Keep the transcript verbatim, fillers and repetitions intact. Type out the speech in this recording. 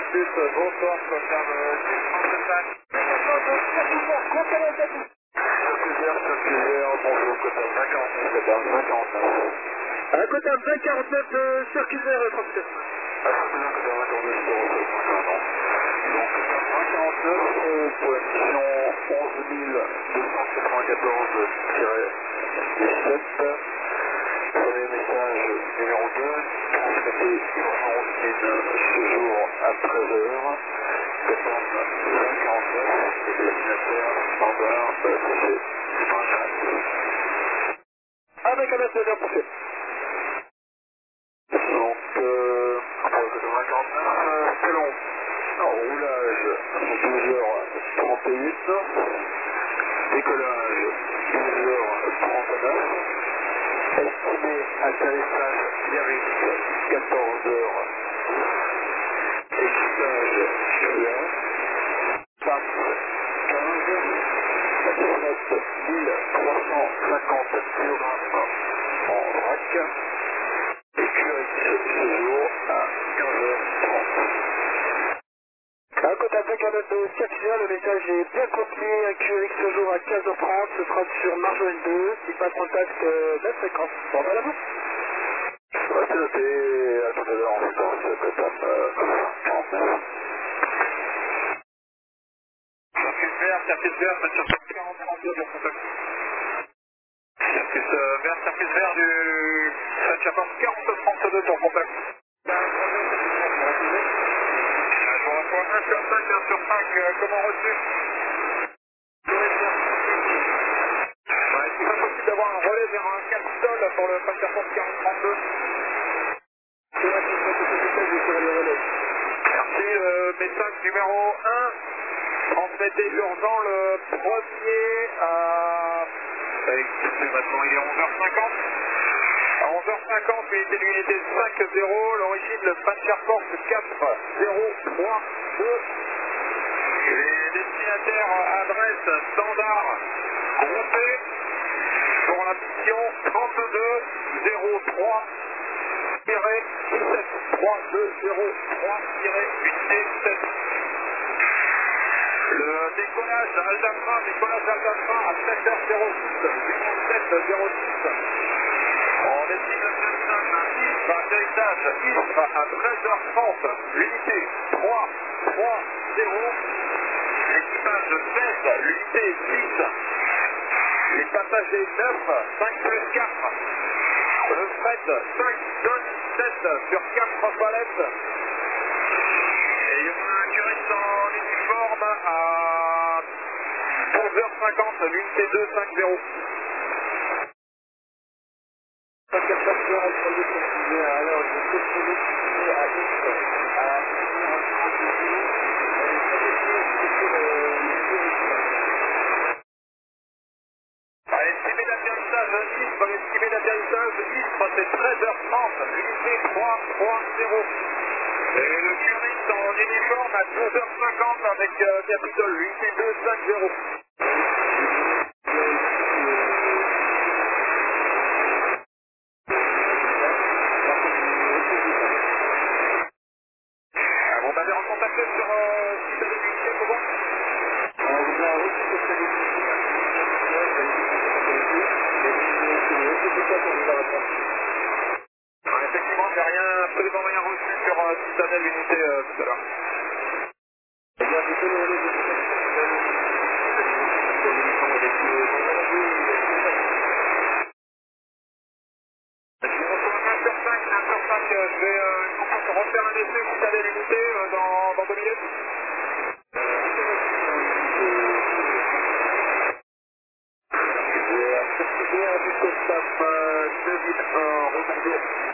plus, bonsoir, confirme six trente-cinq. Circulaire, circulaire, bonjour, Cotam vingt quarante-neuf, Cotam vingt quarante-neuf. À côté vingt quarante-neuf, euh, circulaire euh, transfert. Ah, circulaire, Cotam vingt quarante-neuf, pardon. Donc, Cotam vingt quarante-neuf, euh, pour la mission onze mille deux cent quatre-vingt-quatorze dix-sept. Premier message numéro deux, transmettez urgence mine ce jour à treize heures. Cotam vingt quarante-neuf et destinataire standard C C Avec un message approché. Donc, euh, pour le Cotam vingt quarante-neuf, euh, selon en roulage douze heures trente et un, décollage douze heures trente-neuf, estimé atterrissage Biarritz quatorze heures, équipage client, passe quinze, dix-sept mille trois cent cinquante kilogrammes en vrac, et Q X ce jour à quinze heures trente. À côté vingt quarante-neuf, euh, circulaire, le message est bien compris. Un Q R X ce jour à quinze heures trente. Ce sera sur Marjolaine deux. Il passe contact euh, neuf cinquante. Bon, voilà vous. On va se noter à tout à l'heure en France, Cotam quarante-neuf. Circuit vert, circuit vert, sur quarante trente-deux sur contact. Circuit euh, vert, circuit vert du quarante trente-deux sur contact. Je vous reçois un sur cinq, un sur cinq, euh, comment reçu? Ouais, est-ce qu'il est possible d'avoir un relais vers un Capitole pour le Passaporte quarante trente-deux? C'est là qu'il faut que ce message est sur le relais. Merci, euh, message numéro un. Transmettez urgent le premier à... Écoutez, maintenant il est onze heures cinquante. À onze heures cinquante, unité de l'unité cinq zéro, l'origine le Passaporte quatre zéro trois deux. Les destinataires adresse standard groupé pour la mission trente-deux zéro trois dix-sept. trente-deux zéro trois huit sept. Le décollage Aldapra, décollage Aldapra à sept heures six, sept zéro six. En destination Istres, atterrissage Istres à treize heures trente, l'unité trois trois zéro. L'équipage seize, l'unité six. Les passagers neuf, cinq plus quatre. Le fret cinq, deux, sept sur quatre palettes. Et il y aura un curiste en uniforme à onze heures cinquante, l'unité deux cent cinquante. Parce que ça sera le premier circulaire. Alors, je vais continuer à Istres. À estimé d'atterrissage Istres, l'estimé d'atterrissage Istres, c'est treize heures trente, l'unité trois trois zéro. Et le curiste en uniforme à douze heures cinquante avec euh, Capitole, l'unité deux cent cinquante. Ah, vous m'avez recontacté sur euh, site de l'unité, c'est bon? On vous a reçu ce service. C'est pour ça qu'on vous a répondu. Ah, effectivement, j'ai rien, absolument rien reçu sur euh, Citadel Unité euh, tout à l'heure. Eh bien, je peux le relais de Je vous reçois un sur cinq, un sur cinq, euh, je vais euh, refaire un essai Citadel Unité euh, dans, dans deux minutes. circulaire du Cotam deux mille un, rebondé